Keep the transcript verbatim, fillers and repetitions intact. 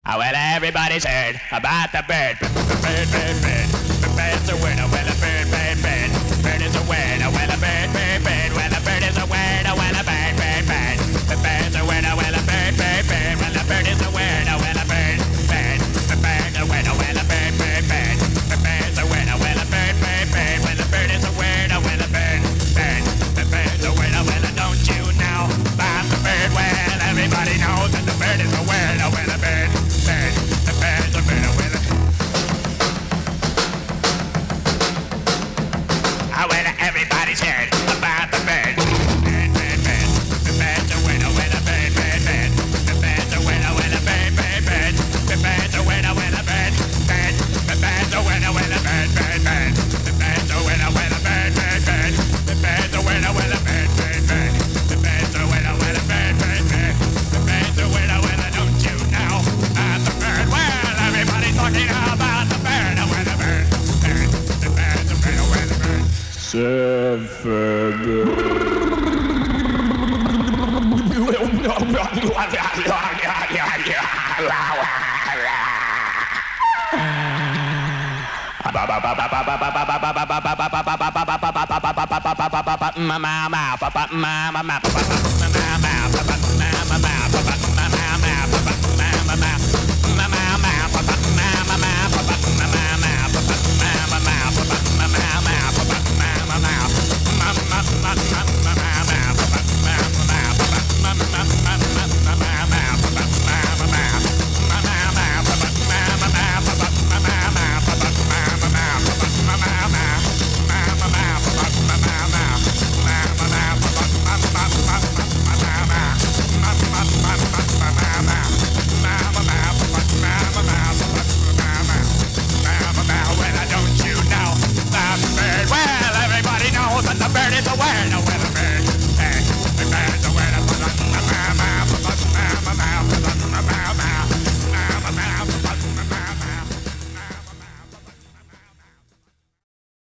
Oh, well, everybody's heard about the bird. Bird, bird, bird. The bird's a word. Oh, well, a bird, bird, bird. Bird is a word. Oh, well, a bird, bird, bird. Well, a bird is a word. Oh, well, a bird, bird, bird. The bird's a word. Oh, well, a bird, bird, bird. Well, a bird is a word. Oh, well, a bird, bird. The bird's a word. Oh, well, a bird, bird, bird. The bird's a word. Oh, well, a bird, bird, bird. Well, a bird is a word. Oh, well, a bird, bird. The bird's a word. Oh, well, don't you know about the bird? Well, everybody knows that the bird is a word. Oh, well, a bird. Bird, the bird's a bird, oh, well, oh, well, everybody's heard about the bird. Bird, bird, bird, the bird's a word, oh, well, a bird, bird, bird. The bird's a word, oh, well, a bird, bird, bird. The bird's a word, oh, well, a bird, bird. The bird's a word, oh, well, a bird, bird, bird. The bird's a word, oh, well, a bird, bird, bird. The bird's a word, oh, well, a bird, bird, bird. The bird's a word, oh, well, a bird, bird, bird. The bird's a word, oh, well, don't you know about the bird? Well, everybody's talking about the bird, oh, well, the bird, bird. The bird's a bird, oh, well, the bird. Seven.